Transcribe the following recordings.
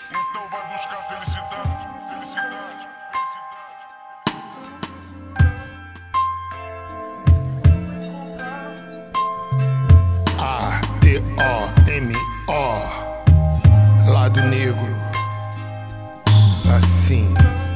então vai buscar felicidade, felicidade. A-D-O-M-O, lado negro, assim.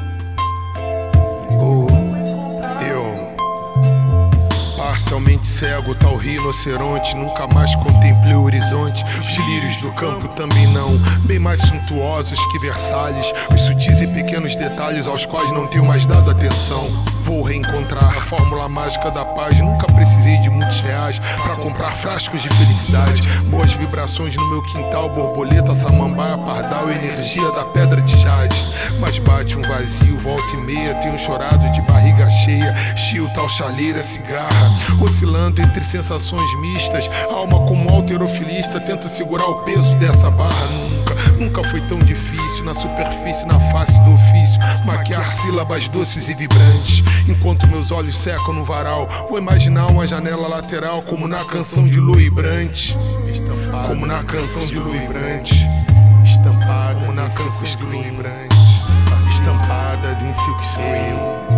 Parcialmente cego, tal rinoceronte, nunca mais contemplei o horizonte. Os lírios do campo também não, bem mais suntuosos que Versalhes. Os sutis e pequenos detalhes aos quais não tenho mais dado atenção. Vou reencontrar a fórmula mágica da paz. Nunca precisei de muitos reais pra comprar frascos de felicidade. Boas vibrações no meu quintal, borboleta, samambaia, pardal, energia da pedra de jade. Mas bate um vazio, volta e meia, tenho chorado de barriga cheia. Chio, tal chaleira, cigarra, oscilando entre sensações mistas. Alma como halterofilista tenta segurar o peso dessa barra. Nunca foi tão difícil, na superfície, na face do ofício, maquiar sílabas doces e vibrantes. Enquanto meus olhos secam no varal, vou imaginar uma janela lateral, como na canção de Louis Brandt. Como na canção de Louis Brandt. Estampadas como na canção de Louis Brandt. Estampadas em silk screen.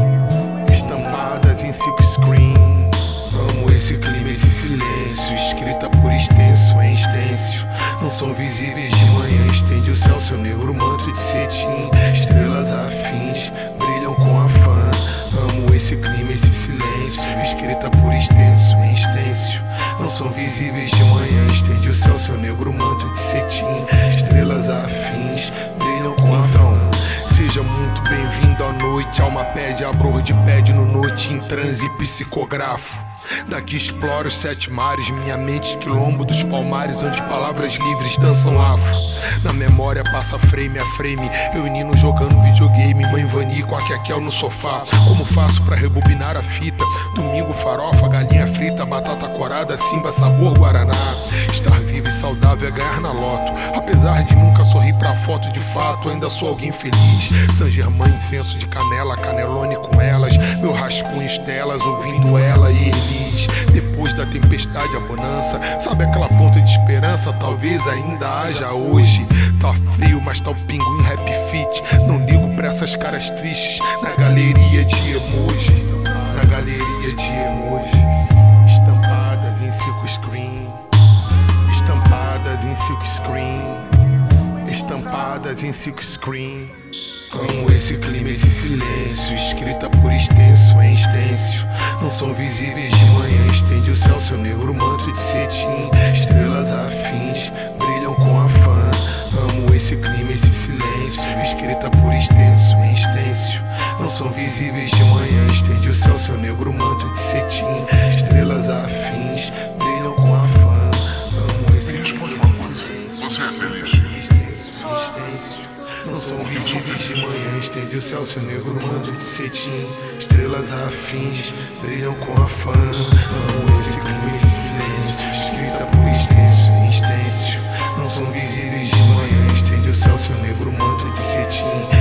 Estampadas em silk screen. Amo esse clima, esse silêncio, escrita por extenso em extensio. Não são visíveis de manhã, estende o céu seu negro manto de cetim. Estrelas afins brilham com afã. Amo esse clima, esse silêncio, escrita por extenso em extensio. Não são visíveis de manhã, estende o céu seu negro manto de cetim. Estrelas afins brilham com afã. Seja muito bem-vindo à noite, alma pede, abror de pede no noite em transe psicografo. Daqui exploro os 7 mares, minha mente quilombo dos palmares, onde palavras livres dançam afro. Na memória passa frame a frame, eu e Nino jogando videogame, mãe Vani com a Kekel no sofá. Como faço pra rebobinar a fita? Domingo farofa, galinha frita, batata corada, simba, sabor guaraná. Estar vivo e saudável é ganhar na loto. Apesar de nunca sorrir pra foto, de fato ainda sou alguém feliz. Saint Germain, incenso de canela, canelone com elas, meu rascunho estelas, ouvindo ela e ele. Depois da tempestade a bonança, sabe aquela ponta de esperança? Talvez ainda haja hoje. Tá frio, mas tá o pinguim rap fit. Não ligo pra essas caras tristes na galeria de emoji. Na galeria de emoji. Estampadas em silk screen. Estampadas em silk screen. Estampadas em silk screen. Amo esse clima, esse silêncio, escrita por extenso em extensio. Não são visíveis de manhã, estende o céu seu negro manto de cetim. Estrelas afins brilham com afã. Amo esse clima, esse silêncio, escrita por extenso em extensio. Não são visíveis de manhã, estende o céu seu negro manto de cetim. Estrelas afins brilham com afã. Amo esse clima, esse silêncio. Você é feliz? Não são visíveis de manhã, estende o céu seu negro manto de cetim. Estrelas afins brilham com afã. Amo esse clima, esse silêncio, escrita por extenso em extensio. Não são visíveis de manhã, estende o céu seu negro manto de cetim.